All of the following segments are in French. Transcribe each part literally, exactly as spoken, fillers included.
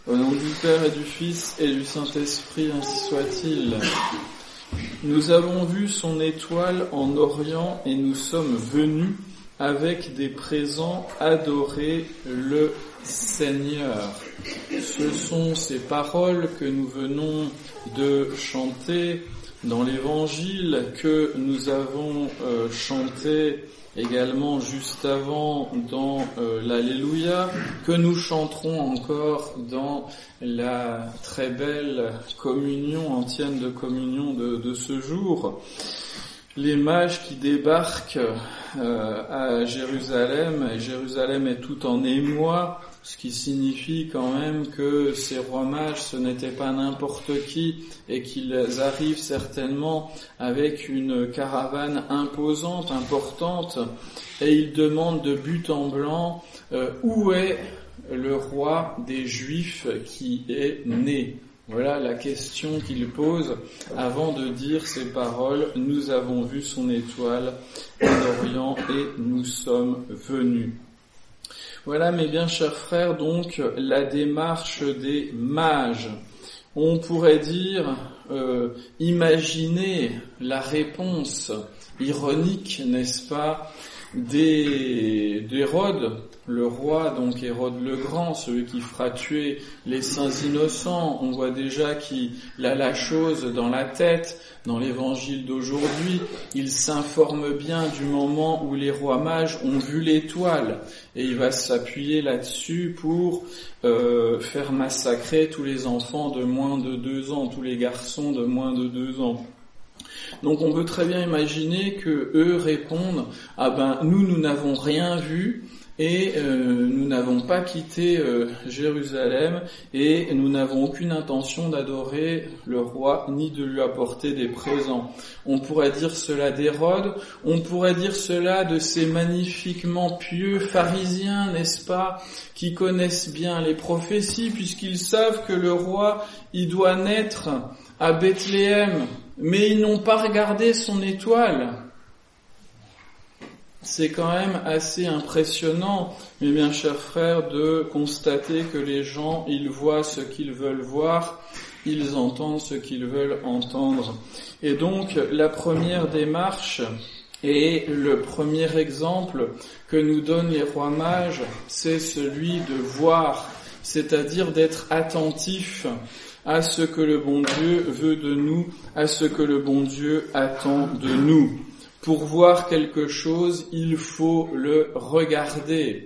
Au nom du Père et du Fils et du Saint-Esprit, ainsi soit-il. Nous avons vu son étoile en Orient et nous sommes venus avec des présents adorer le Seigneur. Ce sont ces paroles que nous venons de chanter dans l'Évangile, que nous avons euh, chanté également juste avant dans euh, l'Alléluia, que nous chanterons encore dans la très belle communion, antienne de communion de, de ce jour. Les mages qui débarquent euh, à Jérusalem, et Jérusalem est tout en émoi, ce qui signifie quand même que ces rois mages, ce n'étaient pas n'importe qui, et qu'ils arrivent certainement avec une caravane imposante, importante, et ils demandent de but en blanc euh, où est le roi des Juifs qui est né. Voilà la question qu'il pose avant de dire ces paroles. Nous avons vu son étoile en Orient et nous sommes venus. Voilà, mes bien chers frères, donc la démarche des mages. On pourrait dire, euh, imaginer la réponse ironique, n'est-ce pas, des, d'Hérode, le roi, donc Hérode le Grand, celui qui fera tuer les saints innocents. On voit déjà qu'il a la chose dans la tête. Dans l'évangile d'aujourd'hui, il s'informe bien du moment où les rois mages ont vu l'étoile, et il va s'appuyer là-dessus pour euh, faire massacrer tous les enfants de moins de deux ans, tous les garçons de moins de deux ans. Donc on peut très bien imaginer que eux répondent « Ah ben nous, nous n'avons rien vu ». Et euh, nous n'avons pas quitté euh, Jérusalem et nous n'avons aucune intention d'adorer le roi ni de lui apporter des présents. On pourrait dire cela d'Hérode, on pourrait dire cela de ces magnifiquement pieux pharisiens, n'est-ce pas, qui connaissent bien les prophéties puisqu'ils savent que le roi, il doit naître à Bethléem, mais ils n'ont pas regardé son étoile. C'est quand même assez impressionnant, mes bien chers frères, de constater que les gens, ils voient ce qu'ils veulent voir, ils entendent ce qu'ils veulent entendre. Et donc, la première démarche et le premier exemple que nous donnent les rois mages, c'est celui de voir, c'est-à-dire d'être attentif à ce que le bon Dieu veut de nous, à ce que le bon Dieu attend de nous. Pour voir quelque chose, il faut le regarder.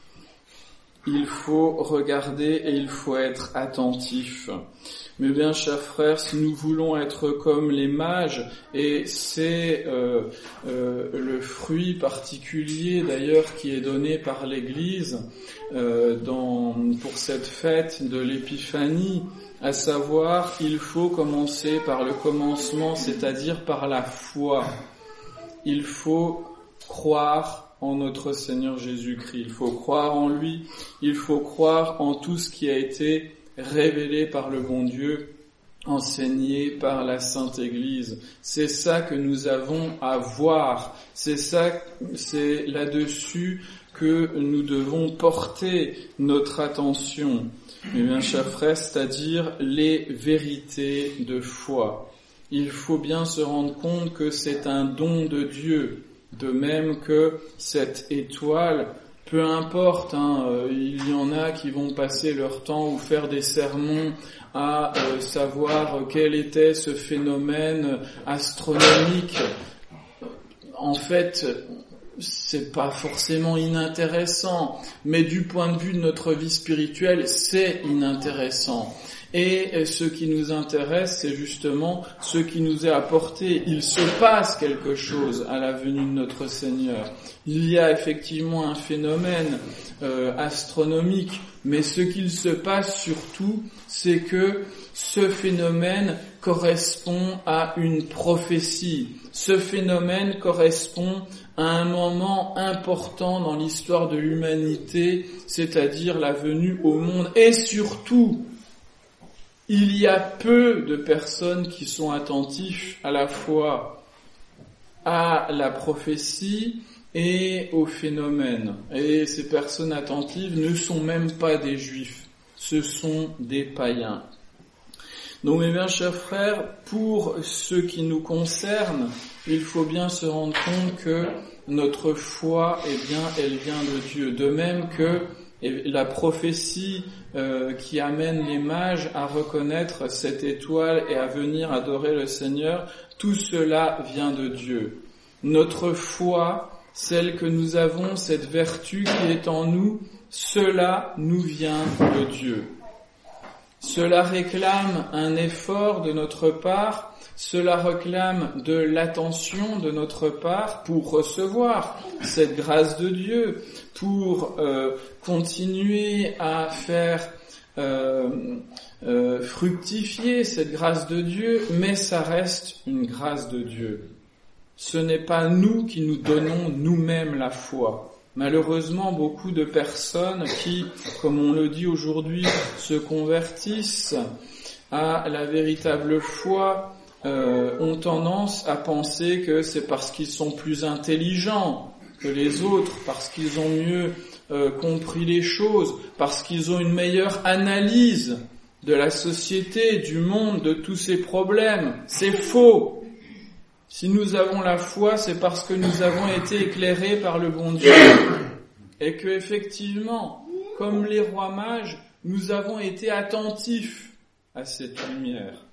Il faut regarder et il faut être attentif. Mais bien, chers frères, si nous voulons être comme les mages, et c'est euh, euh, le fruit particulier d'ailleurs qui est donné par l'Église euh, dans, pour cette fête de l'Épiphanie, à savoir, il faut commencer par le commencement, c'est-à-dire par la foi. Il faut croire en notre Seigneur Jésus-Christ. Il faut croire en lui. Il faut croire en tout ce qui a été révélé par le bon Dieu, enseigné par la Sainte Église. C'est ça que nous avons à voir. C'est ça, c'est là-dessus que nous devons porter notre attention. Mais bien, chers frères, c'est-à-dire les vérités de foi. Il faut bien se rendre compte que c'est un don de Dieu, de même que cette étoile, peu importe, hein, euh, il y en a qui vont passer leur temps ou faire des sermons à euh, savoir quel était ce phénomène astronomique. En fait, c'est pas forcément inintéressant, mais du point de vue de notre vie spirituelle, c'est inintéressant. Et ce qui nous intéresse, c'est justement ce qui nous est apporté. Il se passe quelque chose à la venue de notre Seigneur. Il y a effectivement un phénomène euh, astronomique, mais ce qu'il se passe surtout, c'est que ce phénomène correspond à une prophétie. Ce phénomène correspond à un moment important dans l'histoire de l'humanité, c'est-à-dire la venue au monde, et surtout, il y a peu de personnes qui sont attentives à la fois à la prophétie et au phénomène. Et ces personnes attentives ne sont même pas des juifs. ce sont des païens. Donc mes bien chers frères, pour ce qui nous concerne, il faut bien se rendre compte que notre foi, eh bien, elle vient de Dieu. De même que la prophétie euh, qui amène les mages à reconnaître cette étoile et à venir adorer le Seigneur, tout cela vient de Dieu. Notre foi, celle que nous avons, cette vertu qui est en nous, cela nous vient de Dieu. Cela réclame un effort de notre part, cela réclame de l'attention de notre part pour recevoir cette grâce de Dieu, pour euh, continuer à faire euh, euh, fructifier cette grâce de Dieu, mais ça reste une grâce de Dieu. Ce n'est pas nous qui nous donnons nous-mêmes la foi. Malheureusement, beaucoup de personnes qui, comme on le dit aujourd'hui, se convertissent à la véritable foi, euh, ont tendance à penser que c'est parce qu'ils sont plus intelligents que les autres, parce qu'ils ont mieux euh, compris les choses, parce qu'ils ont une meilleure analyse de la société, du monde, de tous ces problèmes. C'est faux. Si nous avons la foi, c'est parce que nous avons été éclairés par le bon Dieu. Et que, effectivement, comme les rois mages, nous avons été attentifs à cette lumière.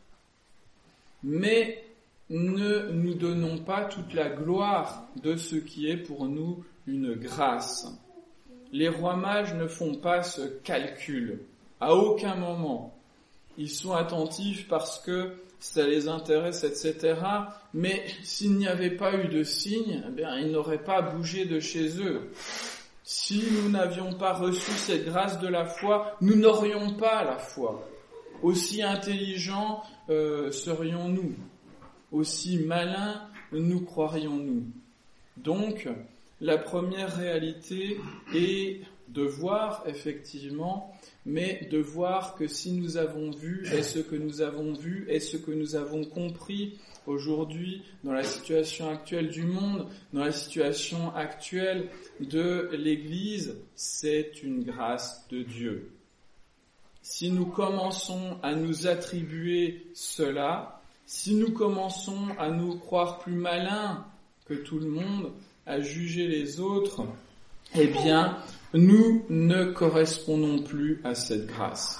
Mais ne nous donnons pas toute la gloire de ce qui est pour nous une grâce. Les rois mages ne font pas ce calcul. À aucun moment. Ils sont attentifs parce que ça les intéresse, et cetera. Mais s'il n'y avait pas eu de signe, eh bien, ils n'auraient pas bougé de chez eux. Si nous n'avions pas reçu cette grâce de la foi, nous n'aurions pas la foi. Aussi intelligents euh, serions-nous, aussi malins nous croirions-nous. Donc, la première réalité est de voir, effectivement, mais de voir que si nous avons vu, et ce que nous avons vu, et ce que nous avons compris aujourd'hui dans la situation actuelle du monde, dans la situation actuelle de l'Église, c'est une grâce de Dieu. Si nous commençons à nous attribuer cela, si nous commençons à nous croire plus malins que tout le monde, à juger les autres, eh bien, nous ne correspondons plus à cette grâce.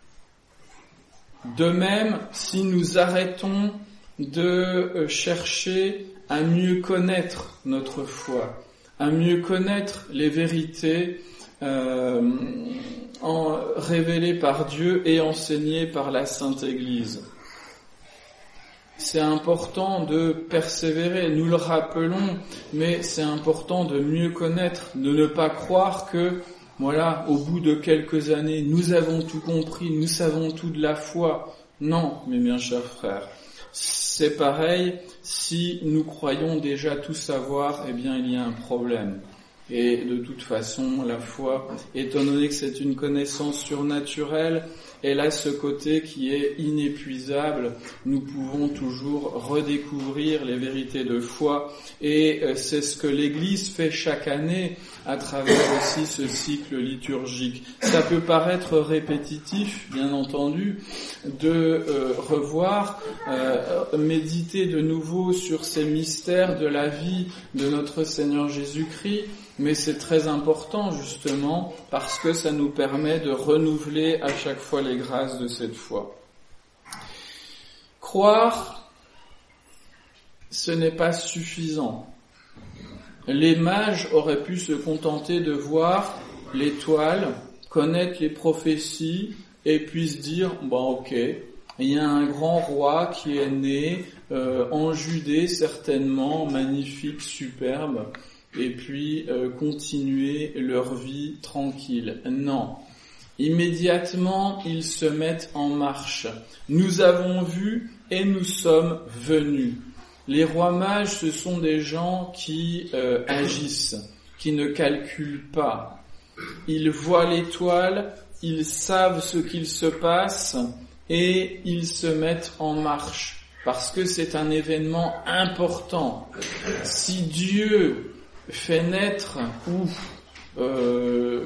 De même, si nous arrêtons de chercher à mieux connaître notre foi, à mieux connaître les vérités euh, en, révélées par Dieu et enseignées par la Sainte Église. C'est important de persévérer, nous le rappelons, mais c'est important de mieux connaître, de ne pas croire que, voilà, au bout de quelques années, nous avons tout compris, nous savons tout de la foi. Non, mes bien chers frères, c'est pareil, si nous croyons déjà tout savoir, eh bien il y a un problème. Et de toute façon, la foi, étant donné que c'est une connaissance surnaturelle, elle a ce côté qui est inépuisable. Nous pouvons toujours redécouvrir les vérités de foi et c'est ce que l'Église fait chaque année à travers aussi ce cycle liturgique. Ça peut paraître répétitif, bien entendu, de euh, revoir, euh, méditer de nouveau sur ces mystères de la vie de notre Seigneur Jésus-Christ, mais c'est très important justement parce que ça nous permet de renouveler à chaque fois les grâces de cette foi. Croire, ce n'est pas suffisant. Les mages auraient pu se contenter de voir l'étoile, connaître les prophéties et puis se dire « bon ok, il y a un grand roi qui est né euh, en Judée certainement, magnifique, superbe ». Et puis euh, continuer leur vie tranquille. Non. Immédiatement, ils se mettent en marche. Nous avons vu et nous sommes venus. Les rois mages, ce sont des gens qui euh, agissent, qui ne calculent pas. Ils voient l'étoile, ils savent ce qu'il se passe et ils se mettent en marche. Parce que c'est un événement important. Si Dieu fait naître ou euh,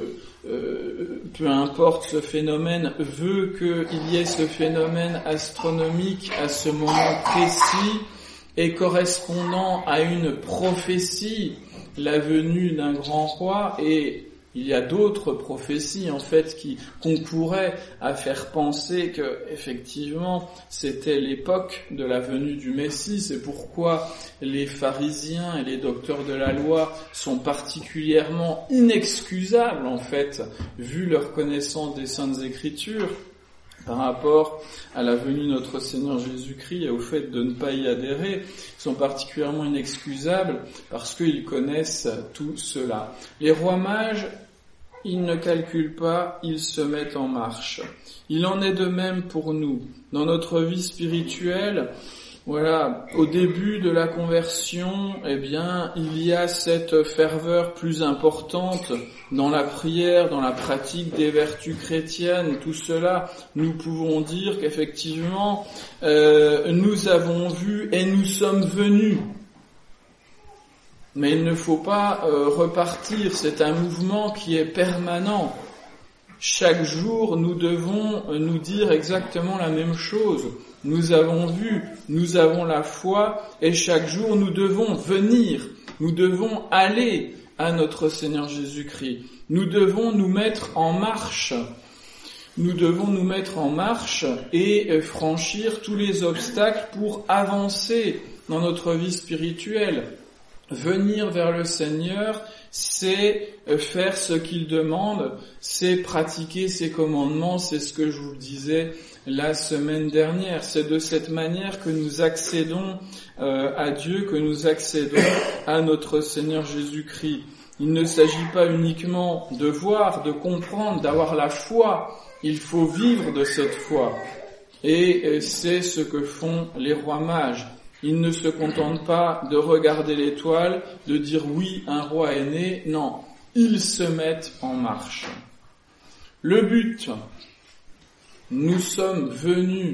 euh, peu importe ce phénomène, veut qu'il y ait ce phénomène astronomique à ce moment précis et correspondant à une prophétie, la venue d'un grand roi, et il y a d'autres prophéties en fait qui concouraient à faire penser que effectivement c'était l'époque de la venue du Messie. C'est pourquoi les pharisiens et les docteurs de la loi sont particulièrement inexcusables en fait, vu leur connaissance des Saintes Écritures par rapport à la venue de notre Seigneur Jésus-Christ et au fait de ne pas y adhérer. Ils sont particulièrement inexcusables parce qu'ils connaissent tout cela. Les rois mages, ils ne calculent pas, ils se mettent en marche. Il en est de même pour nous. Dans notre vie spirituelle, voilà, au début de la conversion, eh bien, il y a cette ferveur plus importante dans la prière, dans la pratique des vertus chrétiennes. Tout cela, nous pouvons dire qu'effectivement, euh, nous avons vu et nous sommes venus. Mais il ne faut pas euh, repartir, c'est un mouvement qui est permanent. Chaque jour, nous devons nous dire exactement la même chose. Nous avons vu, nous avons la foi, et chaque jour, nous devons venir, nous devons aller à notre Seigneur Jésus-Christ. Nous devons nous mettre en marche. Nous devons nous mettre en marche et franchir tous les obstacles pour avancer dans notre vie spirituelle. Venir vers le Seigneur, c'est faire ce qu'il demande, c'est pratiquer ses commandements, c'est ce que je vous disais la semaine dernière. C'est de cette manière que nous accédons euh, à Dieu, que nous accédons à notre Seigneur Jésus-Christ. Il ne s'agit pas uniquement de voir, de comprendre, d'avoir la foi, il faut vivre de cette foi. Et c'est ce que font les rois mages. Ils ne se contentent pas de regarder l'étoile, de dire oui, un roi est né. Non, ils se mettent en marche. Le but, nous sommes venus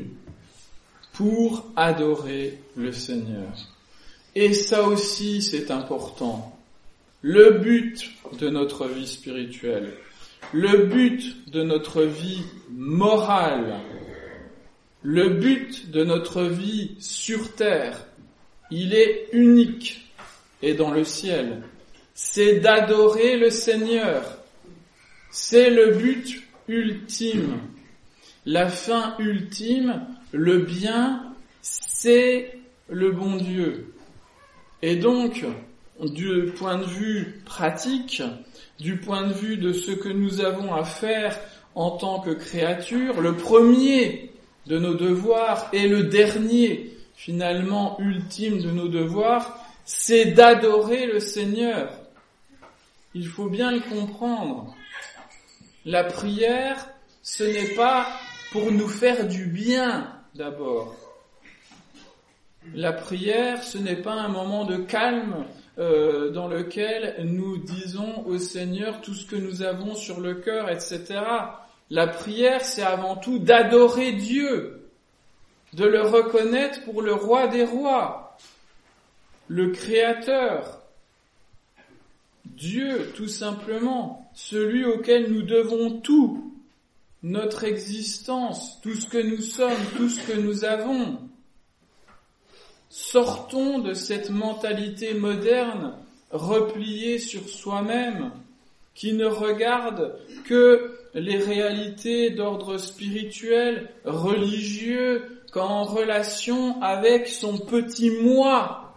pour adorer le Seigneur. Et ça aussi, c'est important. Le but de notre vie spirituelle, le but de notre vie morale, le but de notre vie sur terre, il est unique et dans le ciel. C'est d'adorer le Seigneur. C'est le but ultime. La fin ultime, le bien, c'est le bon Dieu. Et donc, du point de vue pratique, du point de vue de ce que nous avons à faire en tant que créatures, le premier de nos devoirs et le dernier, finalement, ultime de nos devoirs, c'est d'adorer le Seigneur. Il faut bien le comprendre. La prière, ce n'est pas pour nous faire du bien, d'abord. La prière, ce n'est pas un moment de calme euh, dans lequel nous disons au Seigneur tout ce que nous avons sur le cœur, et cetera. La prière, c'est avant tout d'adorer Dieu, de le reconnaître pour le roi des rois, le Créateur, Dieu, tout simplement, celui auquel nous devons tout, notre existence, tout ce que nous sommes, tout ce que nous avons. Sortons de cette mentalité moderne, repliée sur soi-même, qui ne regarde que les réalités d'ordre spirituel, religieux, qu'en relation avec son petit moi.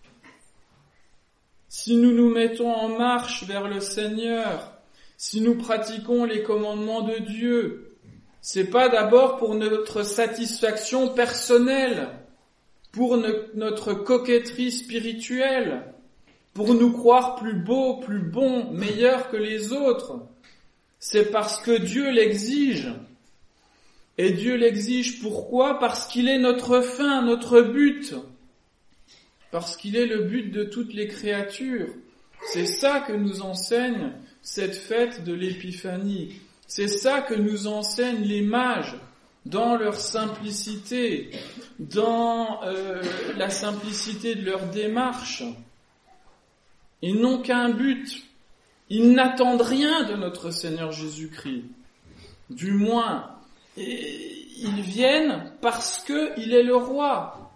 Si nous nous mettons en marche vers le Seigneur, si nous pratiquons les commandements de Dieu, c'est pas d'abord pour notre satisfaction personnelle, pour ne- notre coquetterie spirituelle, pour nous croire plus beaux, plus bons, meilleurs que les autres. C'est parce que Dieu l'exige. Et Dieu l'exige pourquoi ? Parce qu'il est notre fin, notre but. Parce qu'il est le but de toutes les créatures. C'est ça que nous enseigne cette fête de l'Épiphanie. C'est ça que nous enseignent les mages dans leur simplicité, dans euh, la simplicité de leur démarche. Ils n'ont qu'un but, Ils n'attendent rien de notre Seigneur Jésus-Christ. Du moins, ils viennent parce qu'il est le roi.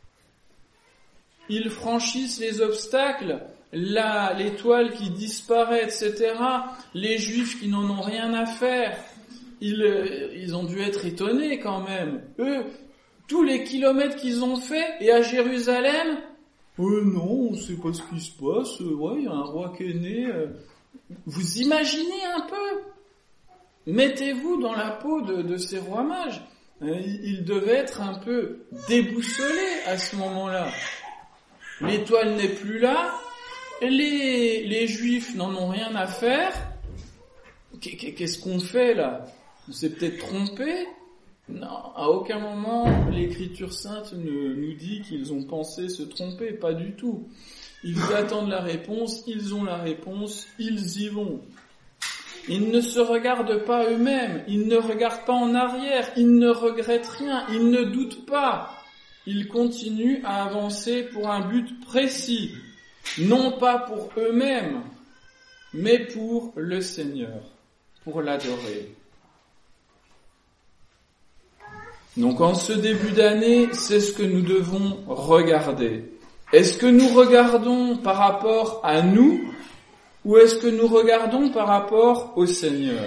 Ils franchissent les obstacles, là, l'étoile qui disparaît, et cetera. Les Juifs qui n'en ont rien à faire, ils, ils ont dû être étonnés quand même. Eux, tous les kilomètres qu'ils ont fait, et à Jérusalem, euh, non, on sait pas ce qui se passe, ouais, il y a un roi qui est né. Vous imaginez un peu? Mettez-vous dans la peau de, de ces rois mages. Ils devaient être un peu déboussolés à ce moment-là. L'étoile n'est plus là, les, les Juifs n'en ont rien à faire. Qu'est-ce qu'on fait là? On s'est peut-être trompé? Non, à aucun moment l'Écriture sainte ne nous dit qu'ils ont pensé se tromper, pas du tout. Ils attendent la réponse, ils ont la réponse, ils y vont. Ils ne se regardent pas eux-mêmes, ils ne regardent pas en arrière, ils ne regrettent rien, ils ne doutent pas. Ils continuent à avancer pour un but précis, non pas pour eux-mêmes, mais pour le Seigneur, pour l'adorer. Donc en ce début d'année, c'est ce que nous devons regarder. Est-ce que nous regardons par rapport à nous ou est-ce que nous regardons par rapport au Seigneur?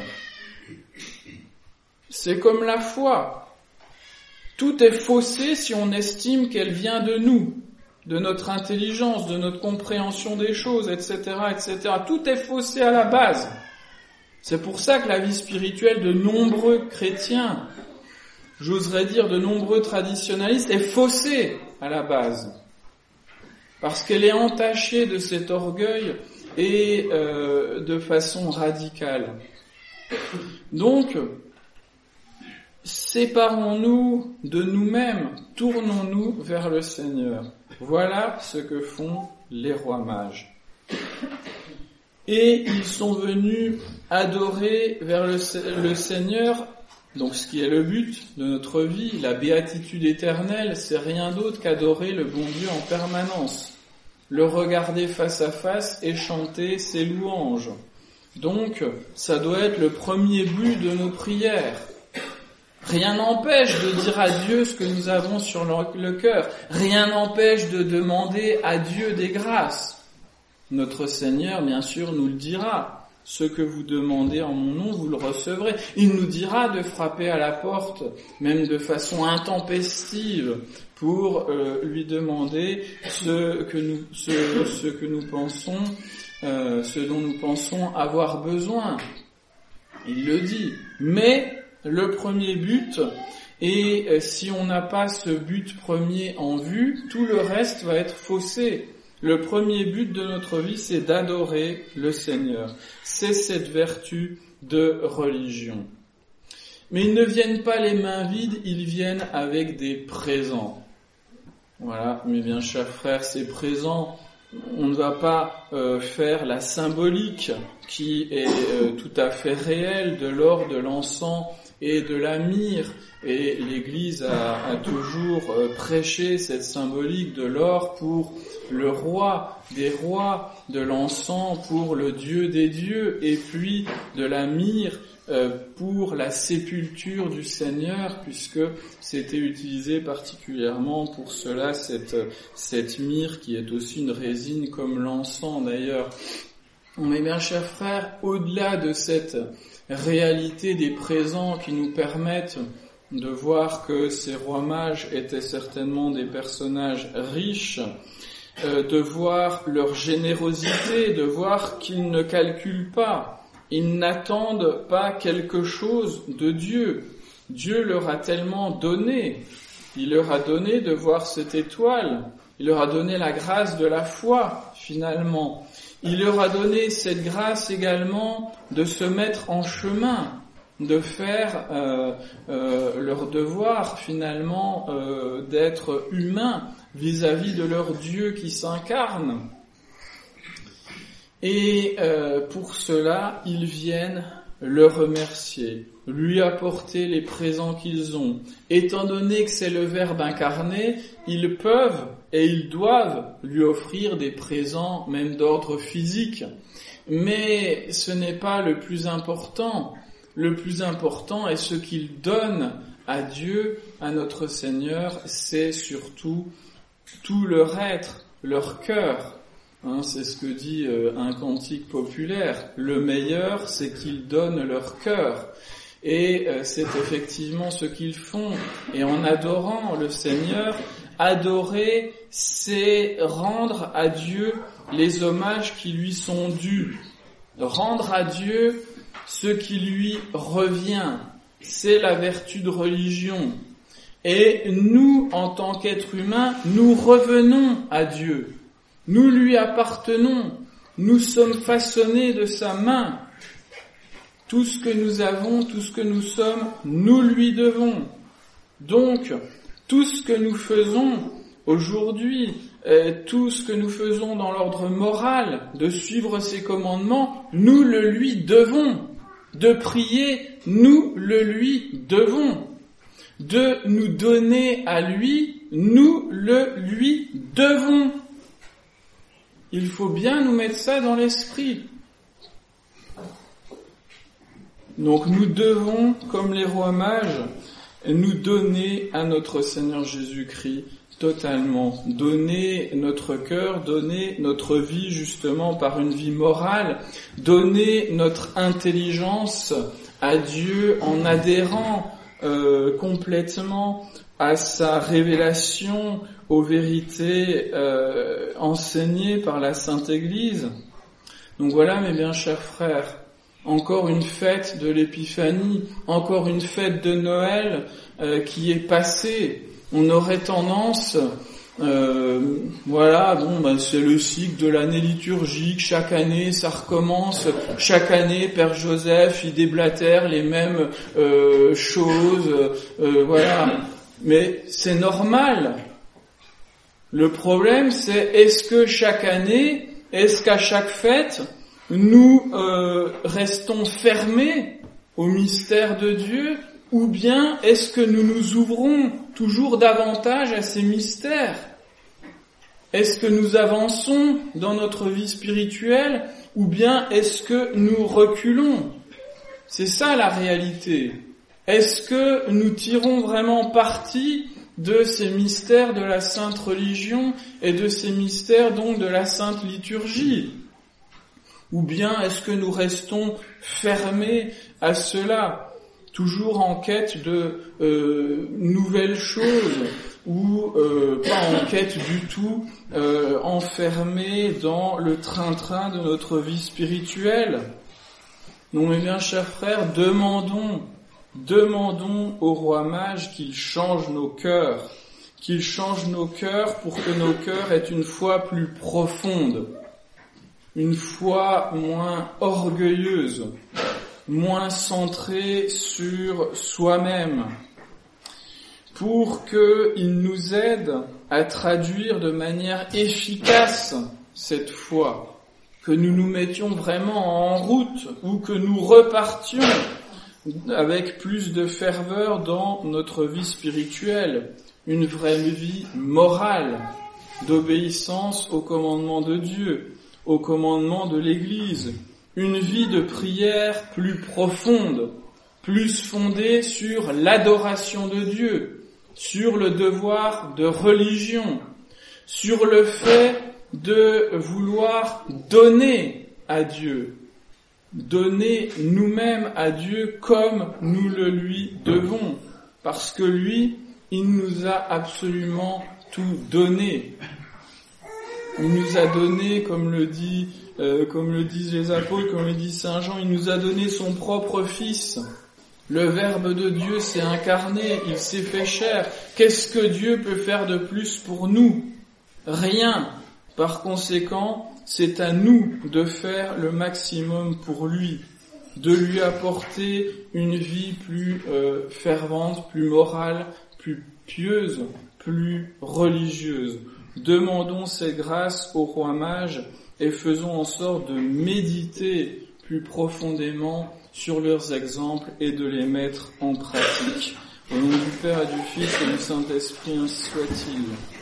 C'est comme la foi. Tout est faussé si on estime qu'elle vient de nous, de notre intelligence, de notre compréhension des choses, et cetera, et cetera. Tout est faussé à la base. C'est pour ça que la vie spirituelle de nombreux chrétiens, j'oserais dire de nombreux traditionalistes, est faussée à la base. Parce qu'elle est entachée de cet orgueil et euh, de façon radicale. Donc, séparons-nous de nous-mêmes, tournons-nous vers le Seigneur. Voilà ce que font les rois mages. Et ils sont venus adorer vers le, le Seigneur, donc ce qui est le but de notre vie, la béatitude éternelle, c'est rien d'autre qu'adorer le bon Dieu en permanence. Le regarder face à face et chanter ses louanges. Donc, ça doit être le premier but de nos prières. Rien n'empêche de dire à Dieu ce que nous avons sur le cœur. Rien n'empêche de demander à Dieu des grâces. Notre Seigneur, bien sûr, nous le dira. Ce que vous demandez en mon nom, vous le recevrez. Il nous dira de frapper à la porte, même de façon intempestive, pour euh, lui demander ce que nous, ce, ce que nous pensons, euh, ce dont nous pensons avoir besoin. Il le dit. Mais le premier but, et euh, si on n'a pas ce but premier en vue, tout le reste va être faussé. Le premier but de notre vie, c'est d'adorer le Seigneur. C'est cette vertu de religion. Mais ils ne viennent pas les mains vides, ils viennent avec des présents. Voilà, mes bien chers frères, ces présents, on ne va pas euh, faire la symbolique qui est euh, tout à fait réelle de l'or, de l'encens et de la myrrhe. Et l'Église a, a toujours euh, prêché cette symbolique de l'or pour le roi des rois, de l'encens pour le Dieu des dieux, et puis de la myrrhe euh, pour la sépulture du Seigneur, puisque c'était utilisé particulièrement pour cela, cette, cette myrrhe qui est aussi une résine comme l'encens d'ailleurs. Mais bien chers frères, au-delà de cette réalité des présents qui nous permettent de voir que ces rois mages étaient certainement des personnages riches, euh, de voir leur générosité, de voir qu'ils ne calculent pas, ils n'attendent pas quelque chose de Dieu. Dieu leur a tellement donné, il leur a donné de voir cette étoile, il leur a donné la grâce de la foi finalement, il leur a donné cette grâce également de se mettre en chemin, de faire euh, euh, leur devoir finalement euh, d'être humains vis-à-vis de leur Dieu qui s'incarne. Et euh, pour cela, ils viennent le remercier, lui apporter les présents qu'ils ont. Étant donné que c'est le Verbe incarné, ils peuvent et ils doivent lui offrir des présents même d'ordre physique. mais ce n'est pas le plus important. Le plus important est ce qu'ils donnent à Dieu, à notre Seigneur, c'est surtout tout leur être, leur cœur. Hein, c'est ce que dit euh, un cantique populaire. Le meilleur, c'est qu'ils donnent leur cœur. Et euh, c'est effectivement ce qu'ils font. Et en adorant le Seigneur, adorer, c'est rendre à Dieu les hommages qui lui sont dus. Rendre à Dieu ce qui lui revient. C'est la vertu de religion. Et nous, en tant qu'êtres humains, nous revenons à Dieu. Nous lui appartenons. Nous sommes façonnés de sa main. Tout ce que nous avons, tout ce que nous sommes, nous lui devons. Donc, tout ce que nous faisons aujourd'hui, euh, tout ce que nous faisons dans l'ordre moral, de suivre ses commandements, nous le lui devons. De prier, nous le lui devons. De nous donner à lui, nous le lui devons. Il faut bien nous mettre ça dans l'esprit. Donc nous devons, comme les rois mages, nous donner à notre Seigneur Jésus-Christ totalement. Donner notre cœur, donner notre vie justement par une vie morale, donner notre intelligence à Dieu en adhérant euh, complètement à sa révélation, aux vérités euh, enseignées par la Sainte Église. Donc voilà, mes bien chers frères, encore une fête de l'Épiphanie, encore une fête de Noël euh, qui est passée. On aurait tendance, euh, voilà, bon, ben c'est le cycle de l'année liturgique, chaque année ça recommence, chaque année Père Joseph il déblatère les mêmes euh, choses, euh, voilà. Mais c'est normal. Le problème c'est, est-ce que chaque année, est-ce qu'à chaque fête, nous euh, restons fermés au mystère de Dieu, ou bien est-ce que nous nous ouvrons toujours davantage à ces mystères? Est-ce que nous avançons dans notre vie spirituelle, ou bien est-ce que nous reculons? C'est ça la réalité. Est-ce que nous tirons vraiment parti de ces mystères de la sainte religion et de ces mystères donc de la sainte liturgie? Ou bien est-ce que nous restons fermés à cela, toujours en quête de euh, nouvelles choses, ou euh, pas en quête du tout, euh, enfermés dans le train-train de notre vie spirituelle? Donc, mes bien chers frères, demandons, demandons au roi mage qu'il change nos cœurs, qu'il change nos cœurs pour que nos cœurs aient une foi plus profonde, une foi moins orgueilleuse, moins centrée sur soi-même, pour qu'il nous aide à traduire de manière efficace cette foi, que nous nous mettions vraiment en route ou que nous repartions avec plus de ferveur dans notre vie spirituelle, une vraie vie morale, d'obéissance aux commandements de Dieu, aux commandements de l'Église, une vie de prière plus profonde, plus fondée sur l'adoration de Dieu, sur le devoir de religion, sur le fait de vouloir donner à Dieu, donner nous-mêmes à Dieu comme nous le lui devons, parce que lui, il nous a absolument tout donné. Il nous a donné, comme le dit, euh, comme le disent les apôtres, comme le dit Saint Jean, il nous a donné son propre Fils. Le Verbe de Dieu s'est incarné, il s'est fait chair. Qu'est-ce que Dieu peut faire de plus pour nous? Rien. Par conséquent, c'est à nous de faire le maximum pour lui, de lui apporter une vie plus euh, fervente, plus morale, plus pieuse, plus religieuse. Demandons ces grâces au roi mage et faisons en sorte de méditer plus profondément sur leurs exemples et de les mettre en pratique. Au nom du Père et du Fils et du Saint-Esprit, ainsi soit-il.